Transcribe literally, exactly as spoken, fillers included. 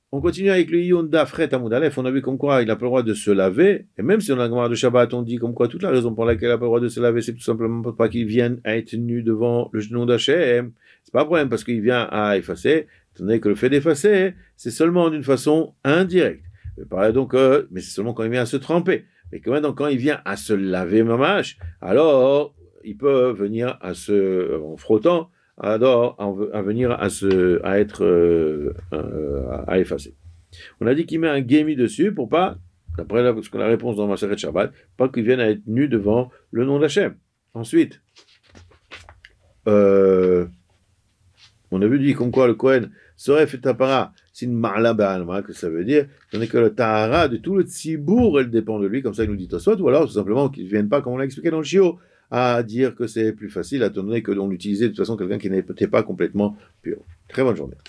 On continue avec le Iyun d'Afret Amoud Aleph. On a vu comme quoi il n'a pas le droit de se laver. Et même si on a un Gemara de Shabbat, on dit comme quoi toute la raison pour laquelle il n'a pas le droit de se laver, c'est tout simplement pour pas qu'il vienne à être nu devant le genou d'Hachem. C'est pas un problème parce qu'il vient à effacer. Étant donné que le fait d'effacer, c'est seulement d'une façon indirecte. Donc, euh, mais c'est seulement quand il vient à se tremper. Mais quand, même, quand il vient à se laver mamash, alors il peut venir à se, en frottant, alors à venir à, se, à être euh, à effacer. On a dit qu'il met un gémi dessus pour pas, d'après la, la réponse dans Maseret Shabbat, pas qu'il vienne à être nu devant le nom d'Hachem. Ensuite, euh, on a vu dit comme quoi le Kohen serait fait tapara, c'est une marla ba'alma, que ça veut dire, tandis que le tahara de tout le tzibour, elle dépend de lui, comme ça il nous dit Tosfot, ou alors tout simplement qu'il ne vienne pas, comme on l'a expliqué dans le Shio, à dire que c'est plus facile, à donner que l'on utilisait de toute façon quelqu'un qui n'était pas complètement pur. Très bonne journée.